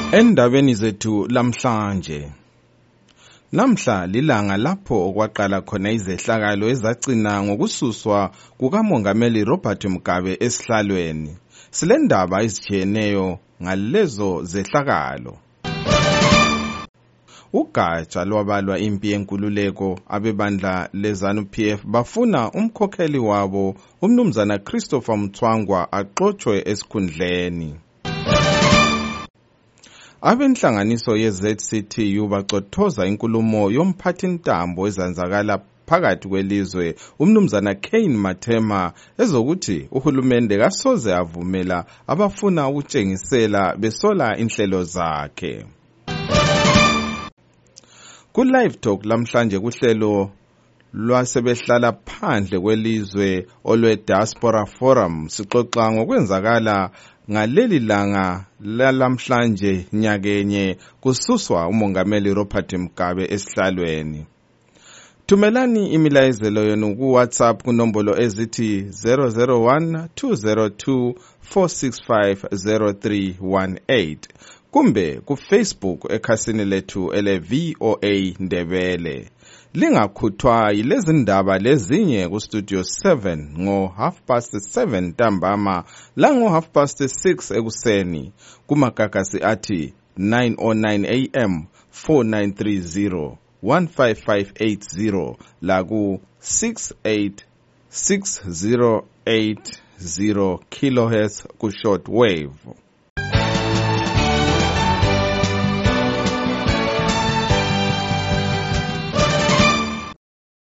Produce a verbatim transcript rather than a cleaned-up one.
Endabeni zethu lamhlanje. Namhla lilanga lapho okwaqala khona izehlakalo ezacina ngokususwa kukaMongameli Robert Mugabe esihlalweni. Silendaba ezitshiyeneyo ngalezo zehlakalo. Ugatsha lwabalwa impi yenkululeko abebandla leZANU P F bafuna umkhokheli wabo umnumzana Christopher Mthwangwa axotshwe esikhundleni. Abenhlanganiso ye-Z C T U bacothoza inkulumo yomphathintambo ezanzakala phakathi kwelizwe umnumzana Cain Mathema ezokuthi uhulumende kasoze avumela abafuna ukutshengisela besola inhlelo zakhe. Ku live talk lamhlanje kuhlelo lwasebehlala phandle kwelizwe olwe Diaspora Forum sixoxa ngokwenzakala ngaleli langa lalamhlanje nyakenye kususwa uMongameli Robert Mugabe esihlalweni. Thumelani imilayezelo yenu ku WhatsApp kunombolo ezithi zero zero one two zero two four six five zero three one eight kumbe ku Facebook ekhasini lethu ele V O A Ndebele. Lingakhuthwa yilezi ndaba lezinye ku Studio seven ngo half past seven ntambama la ngo half past six ekuseni kumagagasi athi nine oh nine A M four nine three zero one five five eight zero la ku six eight six zero eight zero kilohertz ku short wave.